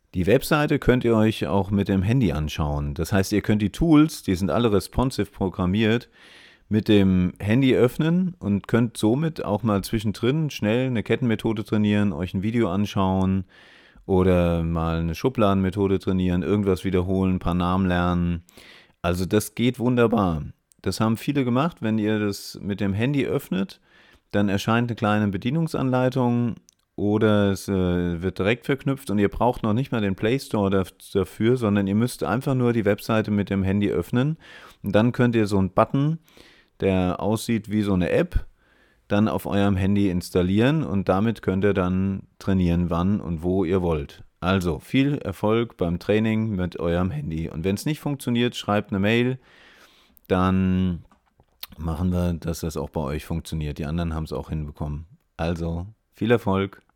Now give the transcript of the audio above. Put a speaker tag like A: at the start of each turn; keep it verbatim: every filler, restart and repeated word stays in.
A: Die Webseite könnt ihr euch auch mit dem Handy anschauen. Das heißt, ihr könnt die Tools, die sind alle responsive programmiert, mit dem Handy öffnen und könnt somit auch mal zwischendrin schnell eine Kettenmethode trainieren, euch ein Video anschauen oder mal eine Schubladenmethode trainieren, irgendwas wiederholen, ein paar Namen lernen. Also das geht wunderbar. Das haben viele gemacht. Wenn ihr das mit dem Handy öffnet, dann erscheint eine kleine Bedienungsanleitung oder es äh, wird direkt verknüpft und ihr braucht noch nicht mal den Play Store daf- dafür, sondern ihr müsst einfach nur die Webseite mit dem Handy öffnen und dann könnt ihr so einen Button, der aussieht wie so eine App, dann auf eurem Handy installieren und damit könnt ihr dann trainieren, wann und wo ihr wollt. Also viel Erfolg beim Training mit eurem Handy. Und wenn es nicht funktioniert, schreibt eine Mail, dann machen wir, dass das auch bei euch funktioniert. Die anderen haben es auch hinbekommen. Also viel Erfolg.